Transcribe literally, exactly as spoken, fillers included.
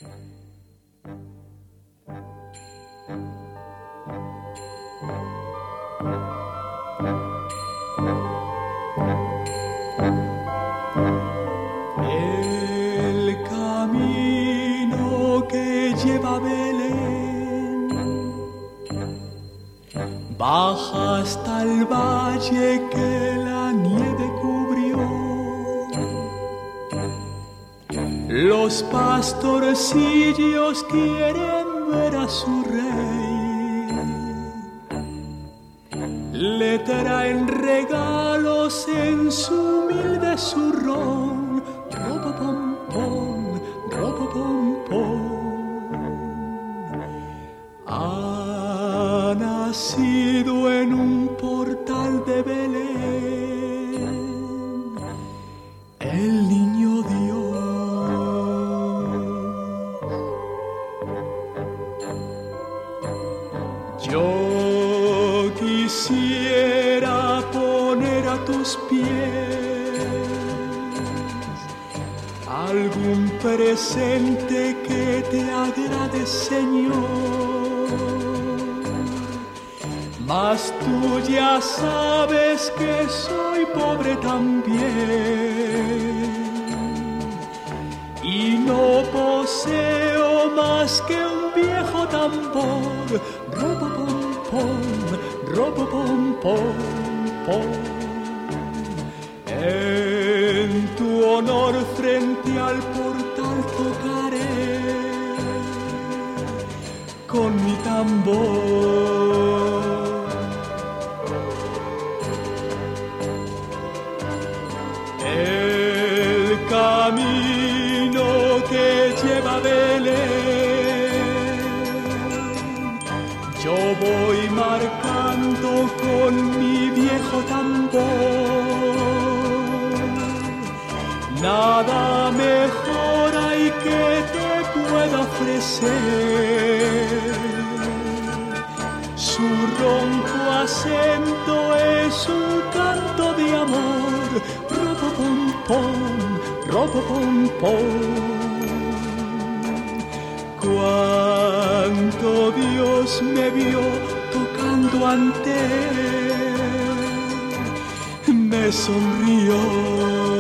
El camino que lleva a Belén baja hasta el valle que la nieve cubrió. Los pastorcillos quieren ver a su rey, le traen regalos en su humilde zurrón. Ropa pom pom, ropa pom pom. Ha nacido en un portal de Belén el niño Dios. Yo quisiera poner a tus pies algún presente que te agrade, Señor, mas tú ya sabes que soy pobre también y no poseo más que un viejo tambor. Ropa pom pom, ropa pom pom pom. En tu honor frente al portal tocaré con mi tambor. El camino que lleva a Belén yo voy marcando con mi viejo tambor. Nada mejor hay que te pueda ofrecer. Su ronco acento es un canto de amor. Ropo pom pom, ropo pom pom. Cuánto Dios me vio tocando ante él, me sonrió.